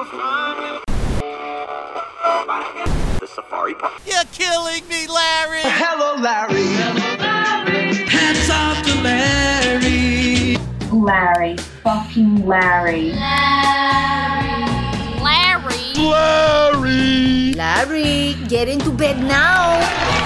The Safari Park. You're killing me, Larry! Hello, Larry. Hello, Larry. Hats off to Larry. Larry. Fucking Larry. Larry! Larry, get into bed now.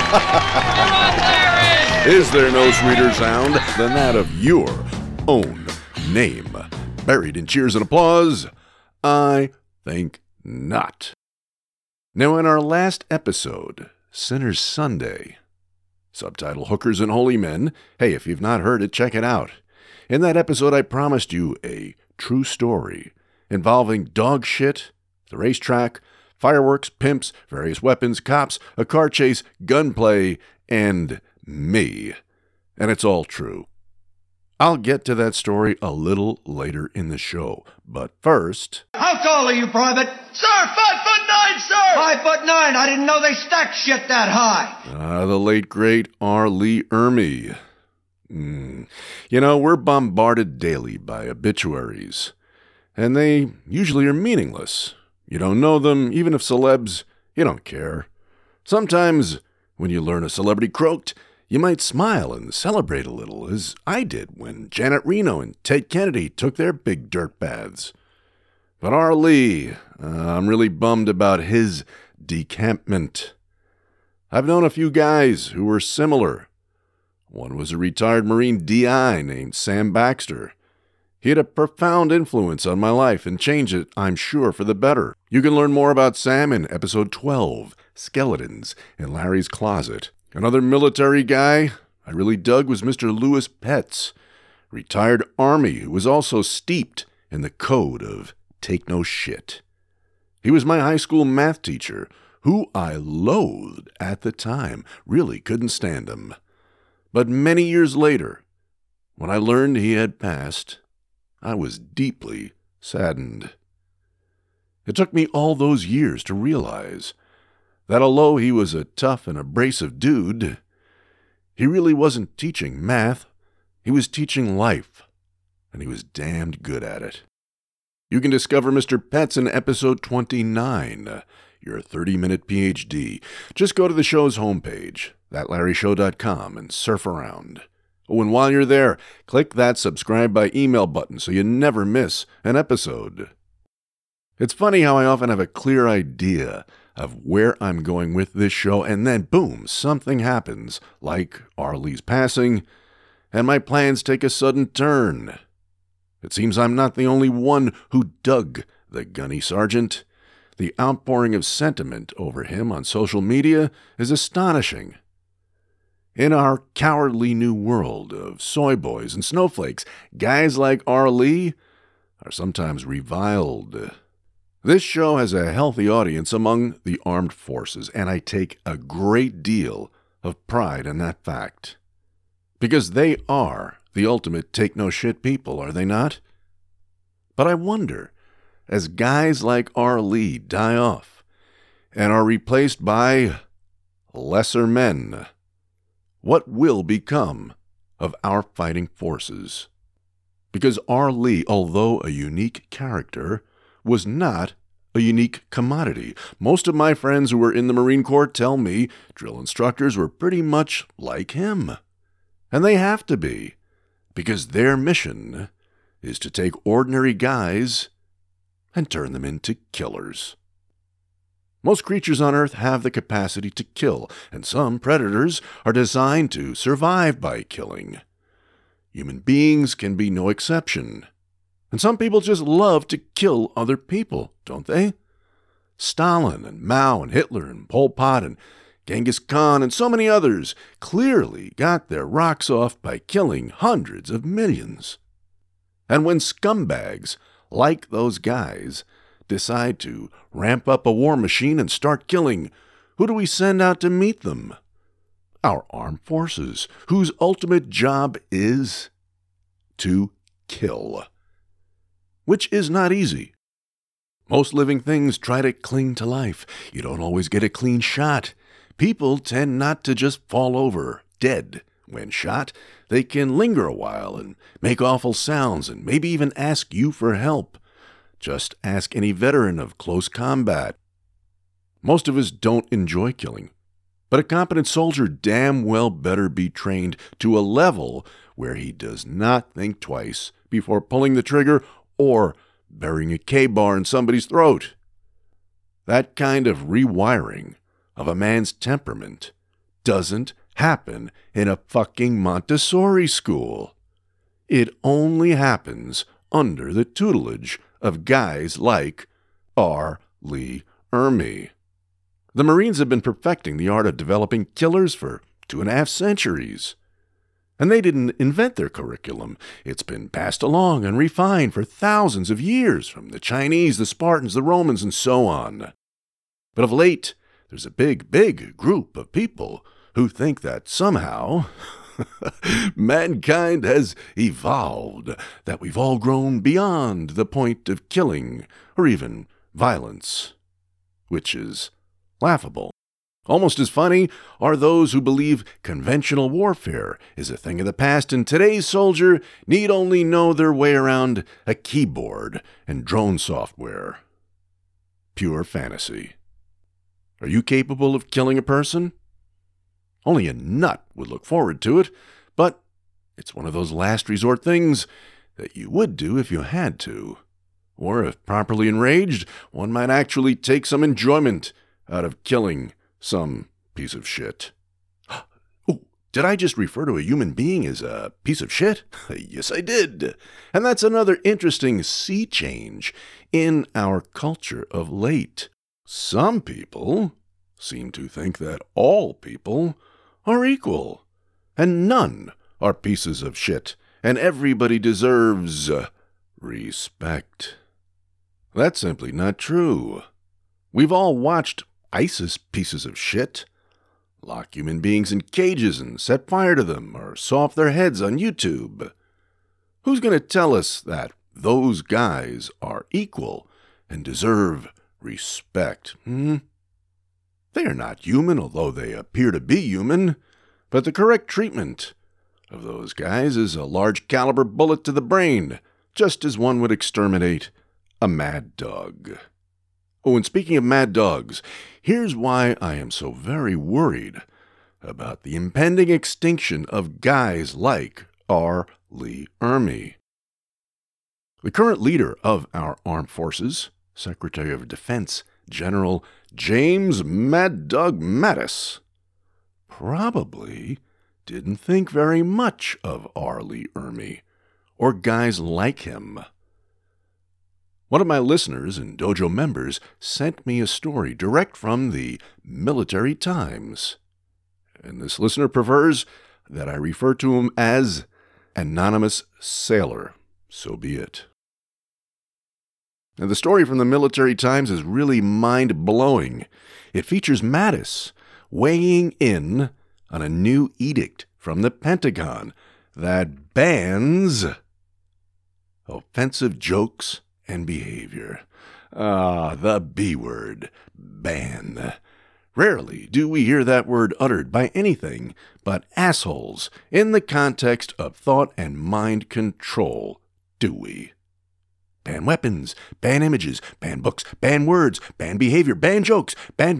Come on, Larry. Is there no sweeter sound than that of your own name? Buried in cheers and applause? I think not. Now, in our last episode, Sinner's Sunday, subtitle Hookers and Holy Men, hey, if you've not heard it, check it out. In that episode, I promised you a true story involving dog shit, the racetrack, fireworks, pimps, various weapons, cops, a car chase, gunplay, and me. And it's all true. I'll get to that story a little later in the show. But first... How tall are you, Private? Sir, 5'9", sir! 5'9". I didn't know they stacked shit that high. The late, great R. Lee Ermey. You know, we're bombarded daily by obituaries. And they usually are meaningless. You don't know them, even if celebs, you don't care. Sometimes, when you learn a celebrity croaked, you might smile and celebrate a little, as I did when Janet Reno and Ted Kennedy took their big dirt baths. But R. Lee, I'm really bummed about his decampment. I've known a few guys who were similar. One was a retired Marine DI named Sam Baxter. He had a profound influence on my life and changed it, I'm sure, for the better. You can learn more about Sam in episode 12, Skeletons in Larry's Closet. Another military guy I really dug was Mr. Louis Petz, retired Army who was also steeped in the code of take no shit. He was my high school math teacher, who I loathed at the time, really couldn't stand him. But many years later, when I learned he had passed, I was deeply saddened. It took me all those years to realize that although he was a tough and abrasive dude, he really wasn't teaching math, he was teaching life, and he was damned good at it. You can discover Mr. Petz in episode 29, your 30-minute PhD. Just go to the show's homepage, thatlarryshow.com, and surf around. Oh, and while you're there, click that subscribe by email button so you never miss an episode. It's funny how I often have a clear idea of where I'm going with this show, and then, boom, something happens, like R. Lee's passing, and my plans take a sudden turn. It seems I'm not the only one who dug the gunny sergeant. The outpouring of sentiment over him on social media is astonishing. In our cowardly new world of soy boys and snowflakes, guys like R. Lee are sometimes reviled. This show has a healthy audience among the armed forces, and I take a great deal of pride in that fact. Because they are the ultimate take-no-shit people, are they not? But I wonder, as guys like R. Lee die off and are replaced by lesser men, what will become of our fighting forces? Because R. Lee, although a unique character, was not a unique commodity. Most of my friends who were in the Marine Corps tell me drill instructors were pretty much like him. And they have to be, because their mission is to take ordinary guys and turn them into killers. Most creatures on Earth have the capacity to kill, and some predators are designed to survive by killing. Human beings can be no exception. And some people just love to kill other people, don't they? Stalin and Mao and Hitler and Pol Pot and Genghis Khan and so many others clearly got their rocks off by killing hundreds of millions. And when scumbags like those guys decide to ramp up a war machine and start killing, who do we send out to meet them? Our armed forces, whose ultimate job is to kill. Which is not easy. Most living things try to cling to life. You don't always get a clean shot. People tend not to just fall over dead when shot. They can linger a while and make awful sounds and maybe even ask you for help. Just ask any veteran of close combat. Most of us don't enjoy killing, but a competent soldier damn well better be trained to a level where he does not think twice before pulling the trigger or burying a K-bar in somebody's throat. That kind of rewiring of a man's temperament doesn't happen in a fucking Montessori school. It only happens under the tutelage of guys like R. Lee Ermey. The Marines have been perfecting the art of developing killers for 2.5 centuries. And they didn't invent their curriculum. It's been passed along and refined for thousands of years from the Chinese, the Spartans, the Romans, and so on. But of late, there's a big group of people who think that somehow mankind has evolved, that we've all grown beyond the point of killing or even violence, which is laughable. Almost as funny are those who believe conventional warfare is a thing of the past and today's soldier need only know their way around a keyboard and drone software. Pure fantasy. Are you capable of killing a person? Only a nut would look forward to it, but it's one of those last resort things that you would do if you had to. Or if properly enraged, one might actually take some enjoyment out of killing some piece of shit. Oh, did I just refer to a human being as a piece of shit? Yes, I did. And that's another interesting sea change in our culture of late. Some people seem to think that all people are equal, and none are pieces of shit, and everybody deserves respect. That's simply not true. We've all watched ISIS pieces of shit lock human beings in cages and set fire to them or saw off their heads on YouTube. Who's going to tell us that those guys are equal and deserve respect? They are not human, although they appear to be human, but the correct treatment of those guys is a large caliber bullet to the brain, just as one would exterminate a mad dog. Oh, and speaking of mad dogs, here's why I am so very worried about the impending extinction of guys like R. Lee Ermey. The current leader of our armed forces, Secretary of Defense General James Mad Dog Mattis, probably didn't think very much of R. Lee Ermey or guys like him. One of my listeners and dojo members sent me a story direct from the Military Times. And this listener prefers that I refer to him as Anonymous Sailor. So be it. Now, the story from the Military Times is really mind-blowing. It features Mattis weighing in on a new edict from the Pentagon that bans offensive jokes and behavior. The B word, ban. Rarely do we hear that word uttered by anything but assholes in the context of thought and mind control, do we? Ban weapons, ban images, ban books, ban words, ban behavior, ban jokes, ban.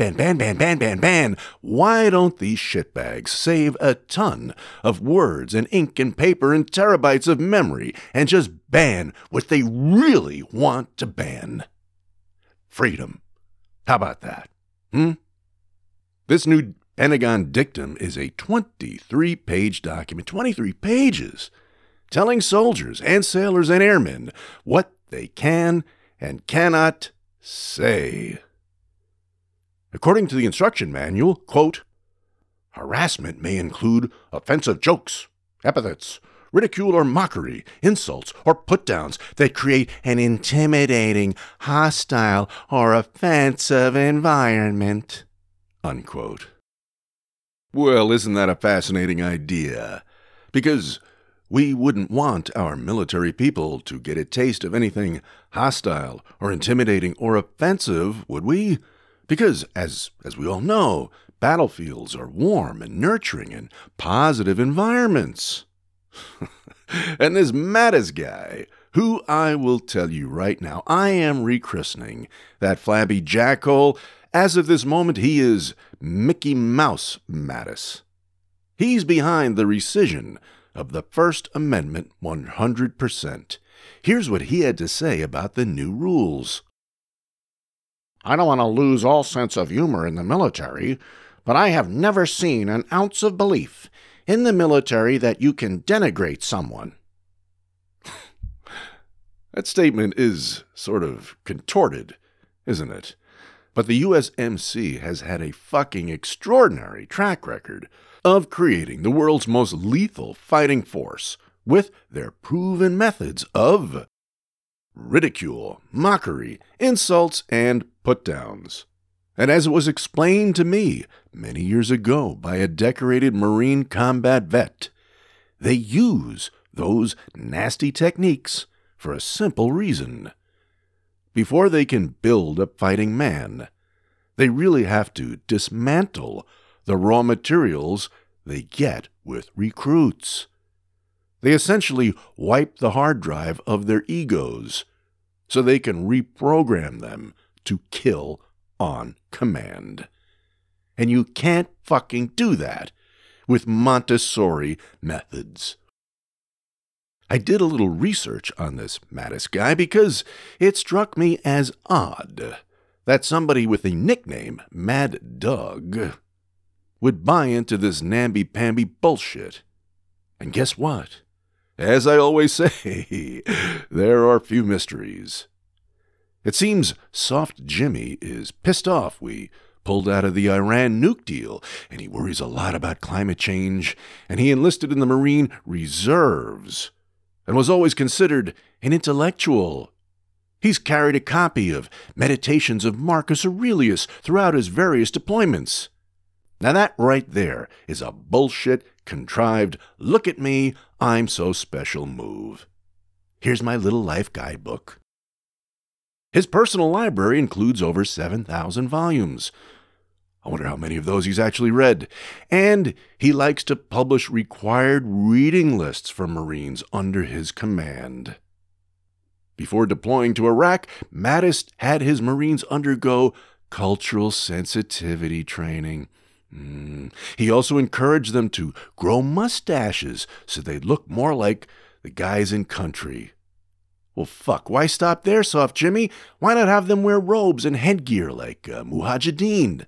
Why don't these shitbags save a ton of words and ink and paper and terabytes of memory and just ban what they really want to ban? Freedom. How about that? This new Pentagon dictum is a 23-page document, 23 pages, telling soldiers and sailors and airmen what they can and cannot say. According to the instruction manual, quote, harassment may include offensive jokes, epithets, ridicule or mockery, insults or put-downs that create an intimidating, hostile, or offensive environment, unquote. Well, isn't that a fascinating idea? Because we wouldn't want our military people to get a taste of anything hostile or intimidating or offensive, would we? Because, as we all know, battlefields are warm and nurturing and positive environments. And this Mattis guy, who I will tell you right now, I am rechristening that flabby jackhole. As of this moment, he is Mickey Mouse Mattis. He's behind the rescission of the First Amendment 100%. Here's what he had to say about the new rules. I don't want to lose all sense of humor in the military, but I have never seen an ounce of belief in the military that you can denigrate someone. That statement is sort of contorted, isn't it? But the USMC has had a fucking extraordinary track record of creating the world's most lethal fighting force with their proven methods of ridicule, mockery, insults, and put-downs. And as it was explained to me many years ago by a decorated Marine combat vet, they use those nasty techniques for a simple reason. Before they can build a fighting man, they really have to dismantle the raw materials they get with recruits. They essentially wipe the hard drive of their egos so they can reprogram them to kill on command. And you can't fucking do that with Montessori methods. I did a little research on this Mattis guy because it struck me as odd that somebody with the nickname Mad Dog would buy into this namby-pamby bullshit. And guess what? As I always say, there are few mysteries. It seems Soft Jimmy is pissed off we pulled out of the Iran nuke deal, and he worries a lot about climate change, and he enlisted in the Marine Reserves and was always considered an intellectual. He's carried a copy of Meditations of Marcus Aurelius throughout his various deployments. Now that right there is a bullshit, contrived, look at me, I'm so special move. Here's my little life guidebook. His personal library includes over 7,000 volumes. I wonder how many of those he's actually read. And he likes to publish required reading lists for Marines under his command. Before deploying to Iraq, Mattis had his Marines undergo cultural sensitivity training. He also encouraged them to grow mustaches so they'd look more like the guys in country. Well, fuck, why stop there, Soft Jimmy? Why not have them wear robes and headgear like Mujahideen?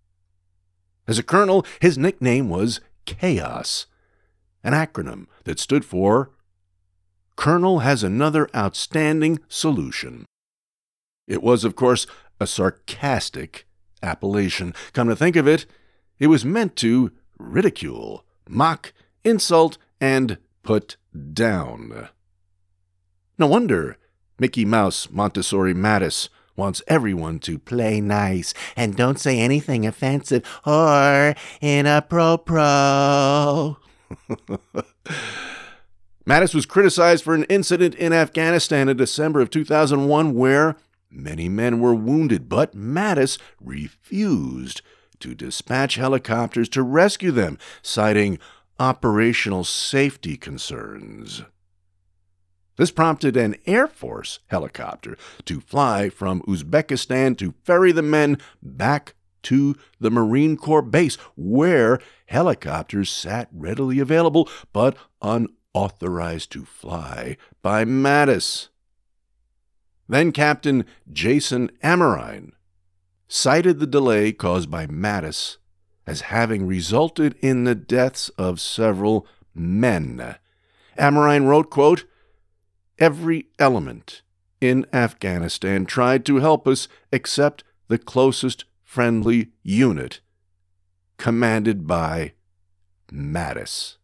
As a colonel, his nickname was Chaos, an acronym that stood for Colonel Has Another Outstanding Solution. It was, of course, a sarcastic appellation. Come to think of it, it was meant to ridicule, mock, insult, and put down. No wonder Mickey Mouse Montessori Mattis wants everyone to play nice and don't say anything offensive or inappropriate. Mattis was criticized for an incident in Afghanistan in December of 2001 where many men were wounded, but Mattis refused to dispatch helicopters to rescue them, citing operational safety concerns. This prompted an Air Force helicopter to fly from Uzbekistan to ferry the men back to the Marine Corps base, where helicopters sat readily available but unauthorized to fly by Mattis. Then Captain Jason Amrine cited the delay caused by Mattis as having resulted in the deaths of several men. Amrine wrote, quote, "Every element in Afghanistan tried to help us except the closest friendly unit, commanded by Mattis."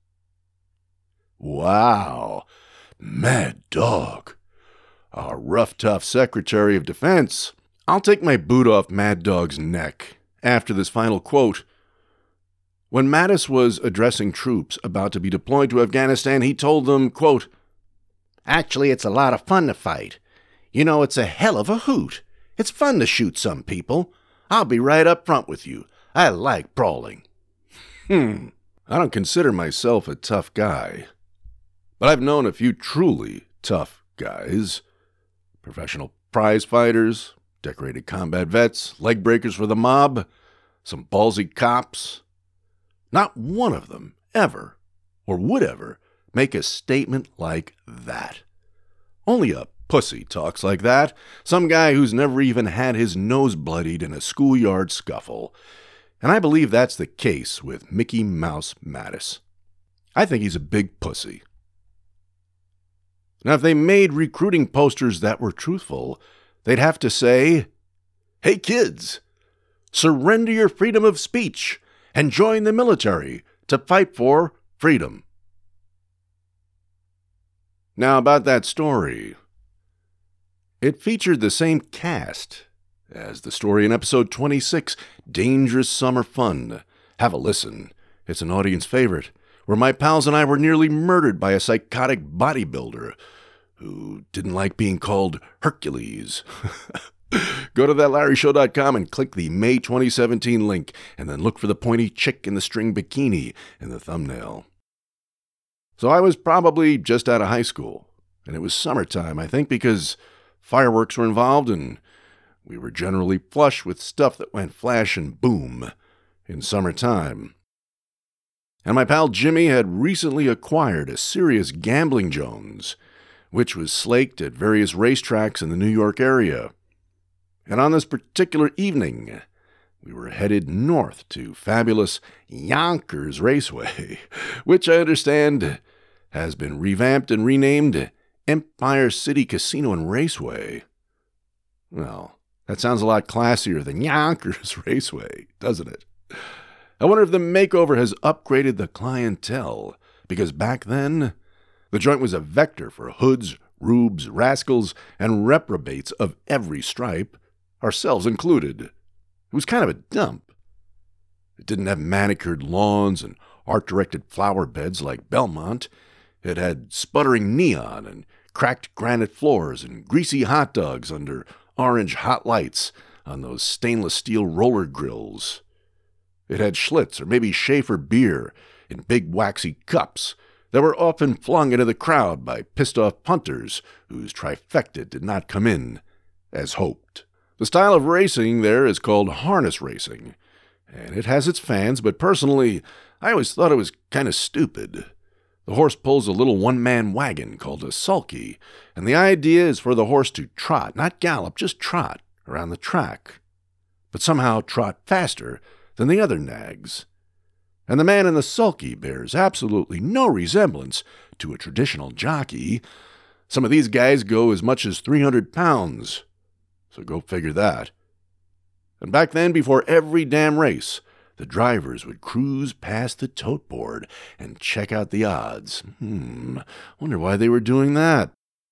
Wow, Mad Dog, our rough, tough Secretary of Defense. I'll take my boot off Mad Dog's neck after this final quote. When Mattis was addressing troops about to be deployed to Afghanistan, he told them, quote, "Actually, it's a lot of fun to fight. You know, it's a hell of a hoot. It's fun to shoot some people. I'll be right up front with you. I like brawling." I don't consider myself a tough guy, but I've known a few truly tough guys. Professional prize fighters, decorated combat vets, leg breakers for the mob, some ballsy cops. Not one of them ever, or would ever, make a statement like that. Only a pussy talks like that, some guy who's never even had his nose bloodied in a schoolyard scuffle. And I believe that's the case with Mickey Mouse Mattis. I think he's a big pussy. Now, if they made recruiting posters that were truthful, they'd have to say, "Hey kids, surrender your freedom of speech and join the military to fight for freedom." Now, about that story. It featured the same cast as the story in episode 26, Dangerous Summer Fun. Have a listen. It's an audience favorite, where my pals and I were nearly murdered by a psychotic bodybuilder who didn't like being called Hercules. Go to thatlarryshow.com and click the May 2017 link, and then look for the pointy chick in the string bikini in the thumbnail. So I was probably just out of high school, and it was summertime, I think, because fireworks were involved, and we were generally flush with stuff that went flash and boom in summertime. And my pal Jimmy had recently acquired a serious gambling Jones, which was slaked at various racetracks in the New York area. And on this particular evening, we were headed north to fabulous Yonkers Raceway, which I understand has been revamped and renamed Empire City Casino and Raceway. Well, that sounds a lot classier than Yonkers Raceway, doesn't it? I wonder if the makeover has upgraded the clientele, because back then, the joint was a vector for hoods, rubes, rascals, and reprobates of every stripe, ourselves included. It was kind of a dump. It didn't have manicured lawns and art-directed flower beds like Belmont. It had sputtering neon and cracked granite floors and greasy hot dogs under orange hot lights on those stainless steel roller grills. It had Schlitz or maybe Schaefer beer in big waxy cups that were often flung into the crowd by pissed-off punters whose trifecta did not come in as hoped. The style of racing there is called harness racing, and it has its fans, but personally, I always thought it was kind of stupid. The horse pulls a little one-man wagon called a sulky, and the idea is for the horse to trot, not gallop, just trot around the track, but somehow trot faster than the other nags. And the man in the sulky bears absolutely no resemblance to a traditional jockey. Some of these guys go as much as 300 pounds, so go figure that. And back then, before every damn race, the drivers would cruise past the tote board and check out the odds. Wonder why they were doing that.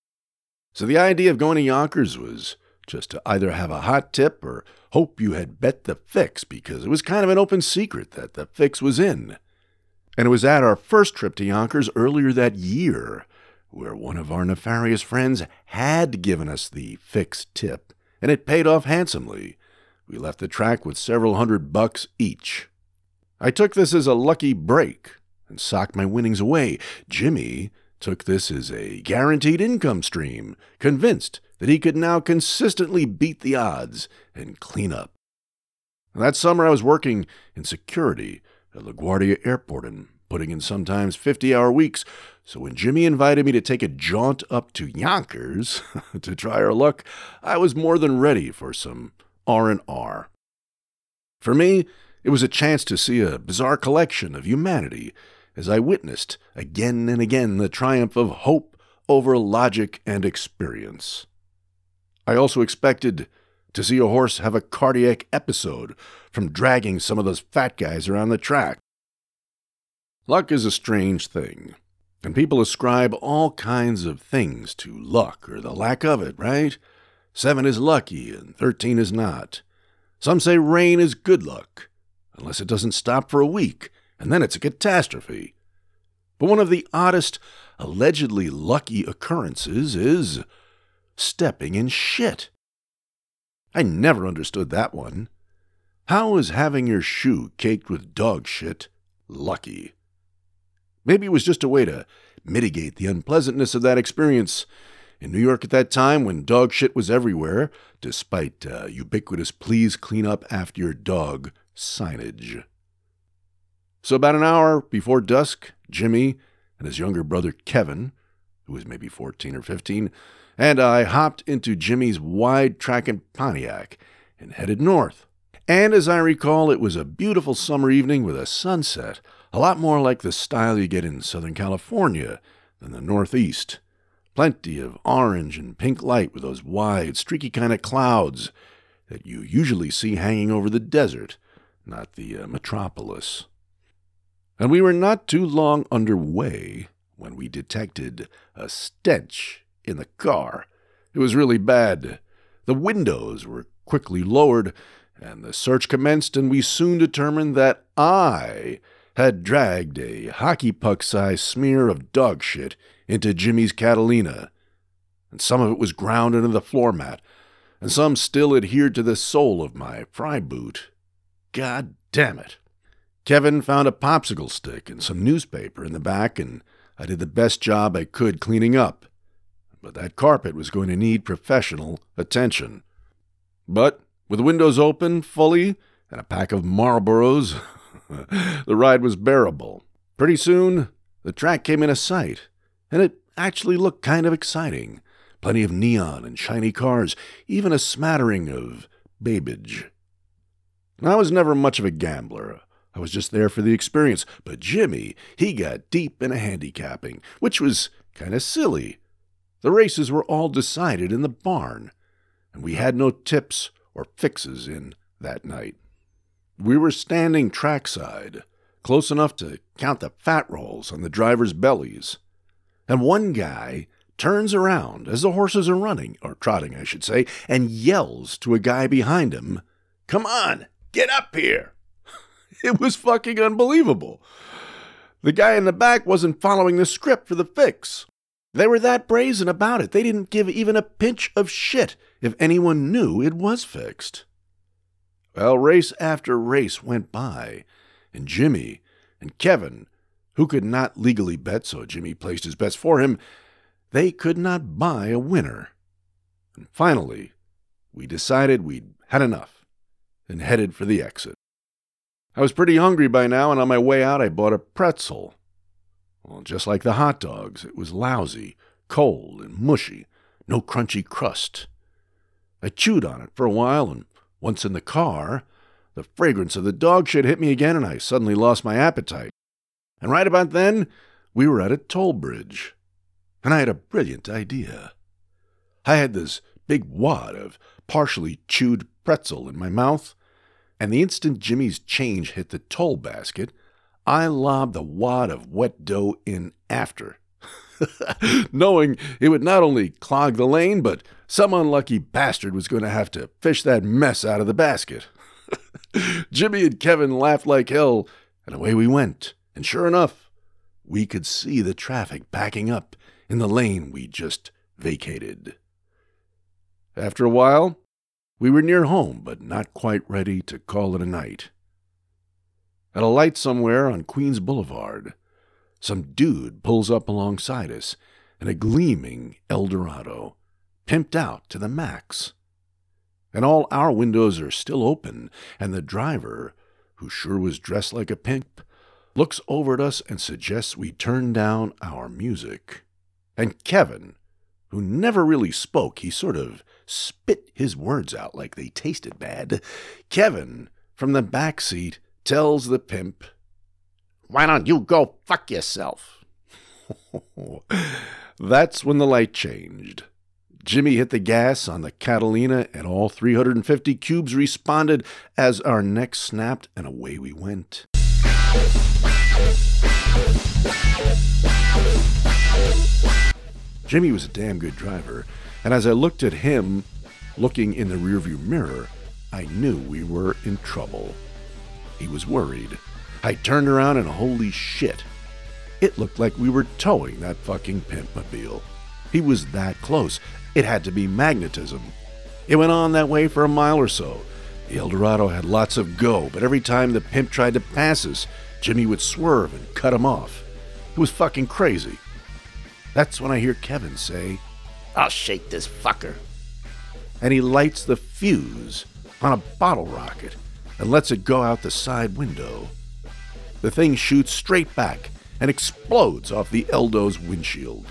So the idea of going to Yonkers was just to either have a hot tip or hope you had bet the fix, because it was kind of an open secret that the fix was in. And it was at our first trip to Yonkers earlier that year where one of our nefarious friends had given us the fix tip, and it paid off handsomely. We left the track with several $100 each. I took this as a lucky break and socked my winnings away. Jimmy took this as a guaranteed income stream, convinced that he could now consistently beat the odds and clean up. That summer I was working in security at LaGuardia Airport and putting in sometimes 50-hour weeks, so when Jimmy invited me to take a jaunt up to Yonkers to try our luck, I was more than ready for some R&R. For me, it was a chance to see a bizarre collection of humanity as I witnessed again and again the triumph of hope over logic and experience. I also expected to see a horse have a cardiac episode from dragging some of those fat guys around the track. Luck is a strange thing, and people ascribe all kinds of things to luck or the lack of it, right? 7 is lucky and 13 is not. Some say rain is good luck, unless it doesn't stop for a week, and then it's a catastrophe. But one of the oddest, allegedly lucky occurrences is stepping in shit. I never understood that one. How is having your shoe caked with dog shit lucky? Maybe it was just a way to mitigate the unpleasantness of that experience In New York at that time, when dog shit was everywhere, despite ubiquitous "please clean up after your dog" signage. So about an hour before dusk, Jimmy and his younger brother Kevin, who was maybe 14 or 15, and I hopped into Jimmy's wide-tracking Pontiac and headed north. And as I recall, it was a beautiful summer evening with a sunset, a lot more like the style you get in Southern California than the Northeast. Plenty of orange and pink light with those wide, streaky kind of clouds that you usually see hanging over the desert, not the metropolis. And we were not too long underway when we detected a stench in the car. It was really bad. The windows were quickly lowered, and the search commenced, and we soon determined that I had dragged a hockey puck-sized smear of dog shit into Jimmy's Catalina, and some of it was ground into the floor mat, and some still adhered to the sole of my pry boot. God damn it. Kevin found a popsicle stick and some newspaper in the back, and I did the best job I could cleaning up. But that carpet was going to need professional attention. But with the windows open fully and a pack of Marlboros, the ride was bearable. Pretty soon, the track came into sight, and it actually looked kind of exciting. Plenty of neon and shiny cars, even a smattering of babage. I was never much of a gambler. I was just there for the experience. But Jimmy, he got deep into handicapping, which was kind of silly. The races were all decided in the barn, and we had no tips or fixes in that night. We were standing trackside, close enough to count the fat rolls on the drivers' bellies, and one guy turns around as the horses are running, or trotting, I should say, and yells to a guy behind him, "Come on, get up here!" It was fucking unbelievable. The guy in the back wasn't following the script for the fix. They were that brazen about it. They didn't give even a pinch of shit if anyone knew it was fixed. Well, race after race went by, and Jimmy and Kevin, who could not legally bet, so Jimmy placed his bets for him, they could not buy a winner. And finally, we decided we'd had enough and headed for the exit. I was pretty hungry by now, and on my way out I bought a pretzel. Well, just like the hot dogs, it was lousy, cold, and mushy, no crunchy crust. I chewed on it for a while, and once in the car, the fragrance of the dog shit hit me again, and I suddenly lost my appetite. And right about then, we were at a toll bridge, and I had a brilliant idea. I had this big wad of partially chewed pretzel in my mouth, and the instant Jimmy's change hit the toll basket, I lobbed the wad of wet dough in after, knowing it would not only clog the lane, but some unlucky bastard was going to have to fish that mess out of the basket. Jimmy and Kevin laughed like hell, and away we went. And sure enough, we could see the traffic backing up in the lane we just vacated. After a while, we were near home, but not quite ready to call it a night. At a light somewhere on Queens Boulevard, some dude pulls up alongside us in a gleaming Eldorado, pimped out to the max. And all our windows are still open, and the driver, who sure was dressed like a pimp, looks over at us and suggests we turn down our music. And Kevin, who never really spoke, he sort of spit his words out like they tasted bad. Kevin, from the back seat, tells the pimp, "Why don't you go fuck yourself?" That's when the light changed. Jimmy hit the gas on the Catalina, and all 350 cubes responded as our necks snapped, and away we went. Jimmy was a damn good driver, and as I looked at him, looking in the rearview mirror, I knew we were in trouble. He was worried. I turned around and holy shit, it looked like we were towing that fucking pimpmobile. He was that close. It had to be magnetism. It went on that way for a mile or so. The Eldorado had lots of go, but every time the pimp tried to pass us, Jimmy would swerve and cut him off. It was fucking crazy. That's when I hear Kevin say, I'll shake this fucker. And he lights the fuse on a bottle rocket and lets it go out the side window. The thing shoots straight back and explodes off the Eldo's windshield.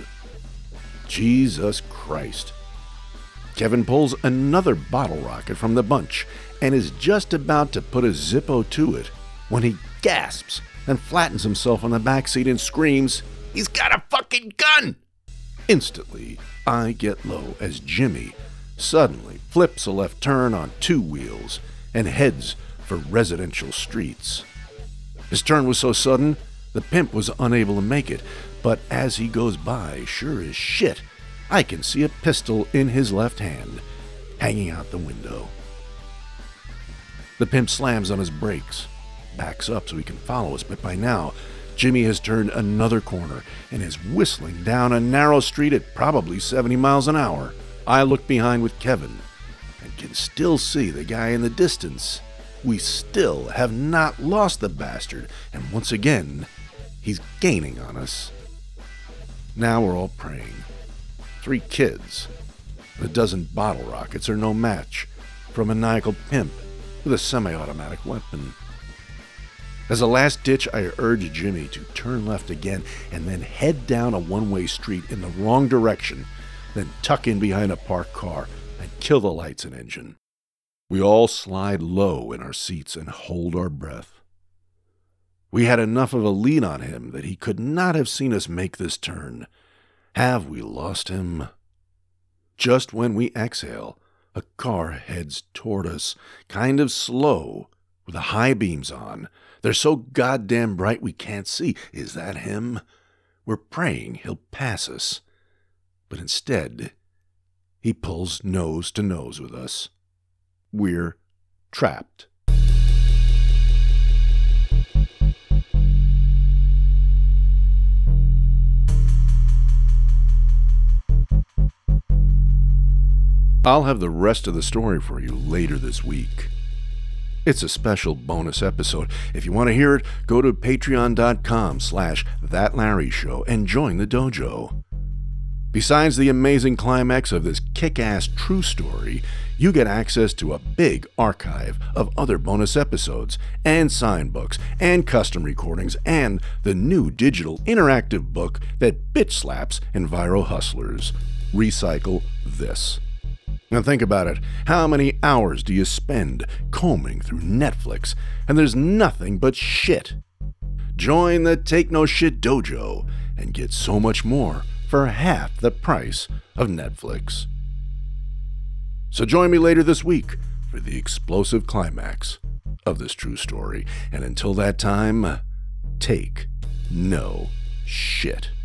Jesus Christ. Kevin pulls another bottle rocket from the bunch and is just about to put a Zippo to it when he gasps and flattens himself on the back seat and screams, "He's got a fucking gun!" Instantly, I get low as Jimmy suddenly flips a left turn on two wheels and heads for residential streets. His turn was so sudden, the pimp was unable to make it, but as he goes by, sure as shit, I can see a pistol in his left hand, hanging out the window. The pimp slams on his brakes, backs up so he can follow us, but by now, Jimmy has turned another corner and is whistling down a narrow street at probably 70 miles an hour. I look behind with Kevin and can still see the guy in the distance. We still have not lost the bastard, and once again, he's gaining on us. Now we're all praying. 3 kids, a dozen bottle rockets are no match for a maniacal pimp with a semi-automatic weapon. As a last ditch, I urge Jimmy to turn left again and then head down a one-way street in the wrong direction, then tuck in behind a parked car and kill the lights and engine. We all slide low in our seats and hold our breath. We had enough of a lead on him that he could not have seen us make this turn. Have we lost him? Just when we exhale, a car heads toward us, kind of slow, with the high beams on. They're so goddamn bright we can't see. Is that him? We're praying he'll pass us. But instead, he pulls nose to nose with us. We're trapped. I'll have the rest of the story for you later this week. It's a special bonus episode. If you want to hear it, go to patreon.com/thatlarryshow and join the dojo. Besides the amazing climax of this kick-ass true story, you get access to a big archive of other bonus episodes, and sign books, and custom recordings, and the new digital interactive book that bitch slaps Enviro hustlers. Recycle this. Now think about it. How many hours do you spend combing through Netflix and there's nothing but shit? Join the Take No Shit Dojo and get so much more for half the price of Netflix. So join me later this week for the explosive climax of this true story. And until that time, take no shit.